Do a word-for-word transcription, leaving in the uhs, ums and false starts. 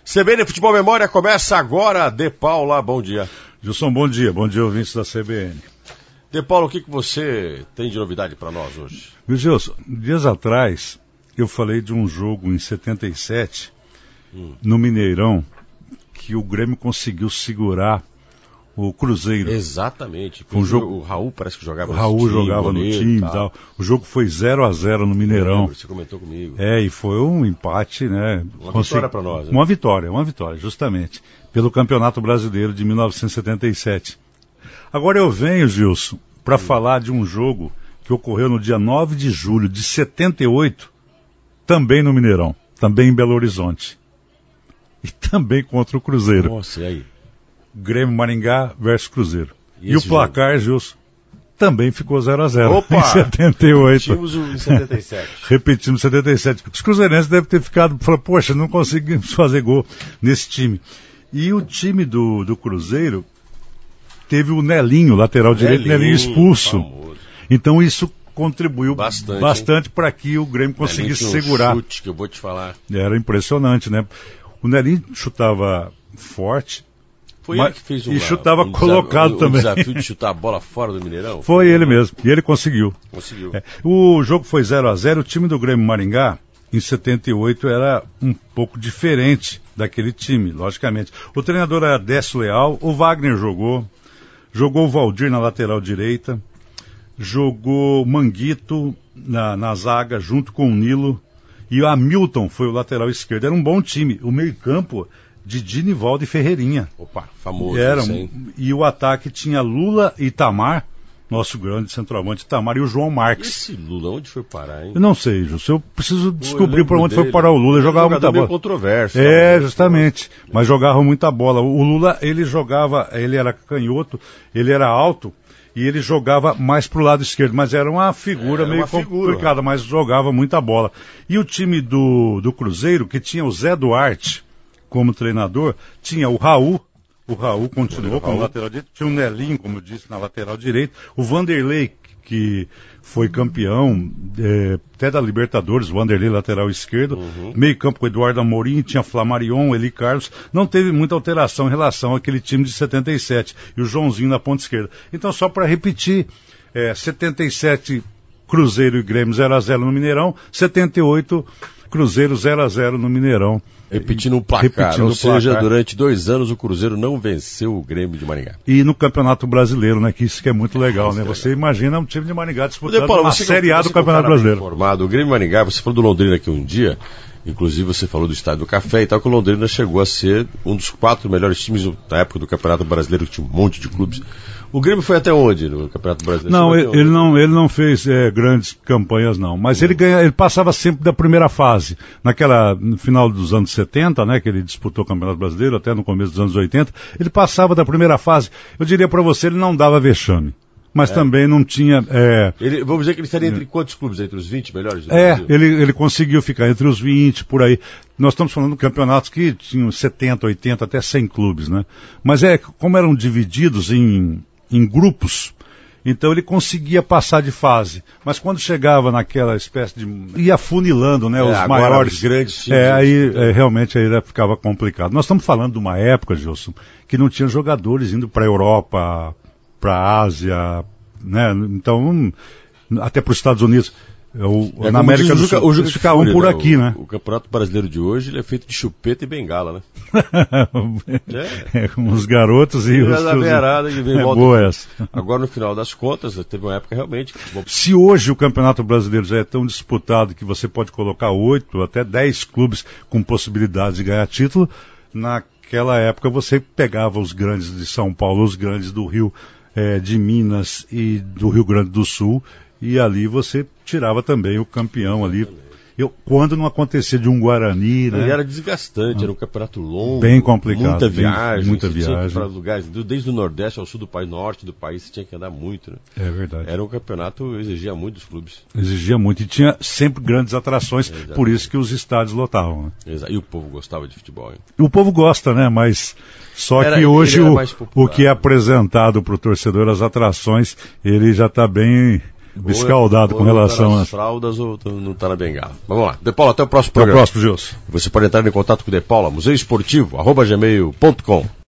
C B N Futebol Memória começa agora. De Paula, bom dia. Gilson, bom dia. Bom dia, ouvintes da C B N. De Paula, o que, que você tem de novidade para nós hoje? Gilson, dias atrás eu falei de um jogo em setenta e sete, hum. no Mineirão, que o Grêmio conseguiu segurar o Cruzeiro. Exatamente. Um jogo... O Raul parece que jogava o Raul no time. jogava goleiro, no time e tal. tal. O jogo foi zero a zero no Mineirão. Você comentou comigo. É, e foi um empate, né? Uma Consegui... vitória para nós. Né? Uma vitória, uma vitória, justamente. Pelo Campeonato Brasileiro de mil novecentos e setenta e sete. Agora eu venho, Gilson, para hum. falar de um jogo que ocorreu no dia nove de julho de setenta e oito, também no Mineirão, também em Belo Horizonte. E também contra o Cruzeiro. Nossa, e aí? Grêmio Maringá versus Cruzeiro. E, e o placar, jogo? Gilson, também ficou zero a zero. Opa! Em setenta e oito. Repetimos em setenta e sete. Repetimos em setenta e sete. Os cruzeirenses devem ter ficado, falaram, poxa, não conseguimos fazer gol nesse time. E o time do, do Cruzeiro teve o Nelinho, lateral Nelinho, direito, Nelinho expulso. Famoso. Então isso contribuiu bastante, bastante para que o Grêmio conseguisse Nelinho segurar. Um chute que eu vou te falar. Era impressionante, né? O Nelinho chutava forte. Foi mas, ele que fez um, e chutava um colocado desafio, também. O desafio de chutar a bola fora do Mineirão? Foi ele mesmo. E ele conseguiu. Conseguiu. É. O jogo foi zero a zero. O time do Grêmio Maringá, em setenta e oito, era um pouco diferente daquele time, logicamente. O treinador era Décio Leal. O Wagner jogou. Jogou o Valdir na lateral direita. Jogou Manguito na, na zaga, junto com o Nilo. E o Hamilton foi o lateral esquerdo. Era um bom time. O meio-campo... de Dinivaldo e Ferreirinha. Opa, famoso. Era, isso, e o ataque tinha Lula e Itamar, nosso grande centroavante Itamar, e o João Marques. Esse Lula, onde foi parar, hein? Eu não sei, Júlio. Eu preciso descobrir por onde dele. foi parar o Lula. Ele jogava muita bola. Controverso. É, justamente. Mas jogava muita bola. O Lula, ele jogava, ele era canhoto, ele era alto, e ele jogava mais pro lado esquerdo, mas era uma figura é, meio uma complicada, figura. Mas jogava muita bola. E o time do, do Cruzeiro, que tinha o Zé Duarte como treinador, tinha o Raul, o Raul continuou como lateral direito, tinha o Nelinho, como eu disse, na lateral direita, o Vanderlei, que foi campeão é, até da Libertadores, o Vanderlei lateral esquerdo, uhum. meio campo com o Eduardo Amorim, tinha Flamarion, Eli Carlos, não teve muita alteração em relação àquele time de setenta e sete, e o Joãozinho na ponta esquerda. Então, só para repetir, é, setenta e sete Cruzeiro e Grêmio zero a zero no Mineirão, setenta e oito Cruzeiro zero a zero no Mineirão. Repetindo o placar, Repetindo ou o seja, placar. Durante dois anos o Cruzeiro não venceu o Grêmio de Maringá. E no Campeonato Brasileiro, né, que isso que é muito legal, é, né? Você legal. Imagina um time de Maringá disputando Paulo, uma Série A do Campeonato Brasileiro. Formado. O Grêmio de Maringá, você falou do Londrina aqui um dia, inclusive você falou do Estádio do Café e tal, que o Londrina chegou a ser um dos quatro melhores times na época do Campeonato Brasileiro, que tinha um monte de clubes. O Grêmio foi até onde no Campeonato Brasileiro? Não, ele, ele não, ele não fez é, grandes campanhas, não. Mas uhum. ele, ganha, ele passava sempre da primeira fase. Naquela, no final dos anos setenta, né, que ele disputou o Campeonato Brasileiro, até no começo dos anos oitenta, ele passava da primeira fase. Eu diria para você, ele não dava vexame. Mas é. também não tinha... É, ele, vamos dizer que ele estaria entre quantos clubes? Entre os vinte melhores do É, Brasil? ele, ele conseguiu ficar entre os vinte, por aí. Nós estamos falando de campeonatos que tinham setenta, oitenta, até cem clubes, né? Mas é, como eram divididos em... em grupos, então ele conseguia passar de fase, mas quando chegava naquela espécie de... ia funilando, né, é, os maiores, os grandes times, é, aí é, realmente aí ficava complicado. Nós estamos falando de uma época, Gilson, que não tinha jogadores indo para a Europa, para a Ásia, né, então até para os Estados Unidos. O, é, na América do Sul, Sul, eles ficavam por aqui, o, né? O Campeonato Brasileiro de hoje ele é feito de chupeta e bengala, né? é. É, com os garotos e, e os... Beirada, que vem é volta boa essa. Agora, no final das contas, teve uma época realmente... Se hoje o Campeonato Brasileiro já é tão disputado que você pode colocar oito, até dez clubes com possibilidade de ganhar título, naquela época você pegava os grandes de São Paulo, os grandes do Rio, é, de Minas e do Rio Grande do Sul, e ali você tirava também o campeão ali. Eu, quando não acontecia de um Guarani, né? Ele era desgastante, ah. era um campeonato longo. Bem complicado. Muita bem, viagem. Muita viagem. Para lugares, desde o Nordeste ao Sul do país, norte do país, você tinha que andar muito, né? É verdade. Era um campeonato, exigia muito dos clubes. Exigia muito. E tinha sempre grandes atrações, é, por isso que os estádios lotavam. Né? Exato. E o povo gostava de futebol, hein? O povo gosta, né? Mas só era, que hoje o, o que é apresentado para o torcedor, as atrações, ele já está bem... escaldado com relação às fraldas ou não está na bengala. Vamos lá. De Paula, até o próximo programa. Até o próximo, Gilson. Você pode entrar em contato com o De Paula, museu esportivo, arroba gmail ponto com.